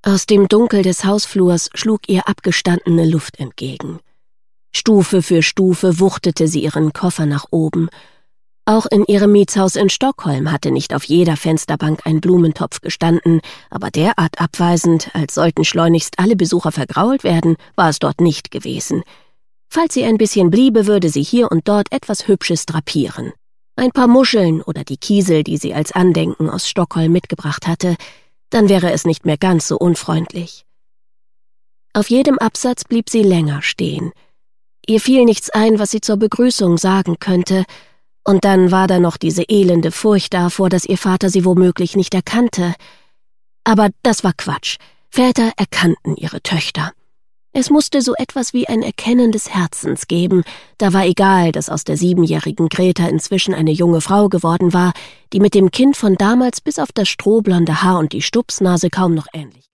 Aus dem Dunkel des Hausflurs schlug ihr abgestandene Luft entgegen. Stufe für Stufe wuchtete sie ihren Koffer nach oben. Auch in ihrem Mietshaus in Stockholm hatte nicht auf jeder Fensterbank ein Blumentopf gestanden, aber derart abweisend, als sollten schleunigst alle Besucher vergrault werden, war es dort nicht gewesen. Falls sie ein bisschen bliebe, würde sie hier und dort etwas Hübsches drapieren. Ein paar Muscheln oder die Kiesel, die sie als Andenken aus Stockholm mitgebracht hatte, dann wäre es nicht mehr ganz so unfreundlich. Auf jedem Absatz blieb sie länger stehen. Ihr fiel nichts ein, was sie zur Begrüßung sagen könnte, und dann war da noch diese elende Furcht davor, dass ihr Vater sie womöglich nicht erkannte. Aber das war Quatsch. Väter erkannten ihre Töchter. Es musste so etwas wie ein Erkennen des Herzens geben. Da war egal, dass aus der 7-jährigen Greta inzwischen eine junge Frau geworden war, die mit dem Kind von damals bis auf das strohblonde Haar und die Stupsnase kaum noch ähnlich